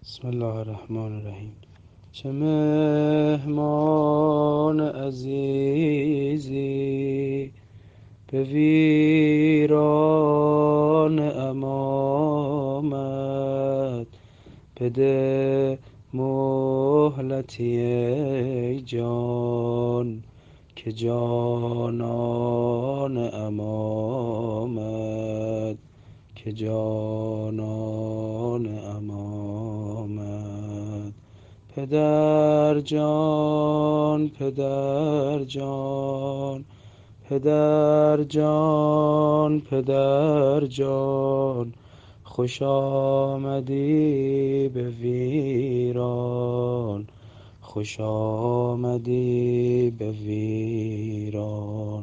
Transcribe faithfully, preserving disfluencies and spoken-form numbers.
بسم الله الرحمن الرحیم. چه مهمان عزیزی به ویران امامت، بده مهلتی ای جان که جانان امامت، که جانان امامت. پدر جان پدر جان پدر جان پدر جان، خوش آمدی به ویران، خوش آمدی به ویران.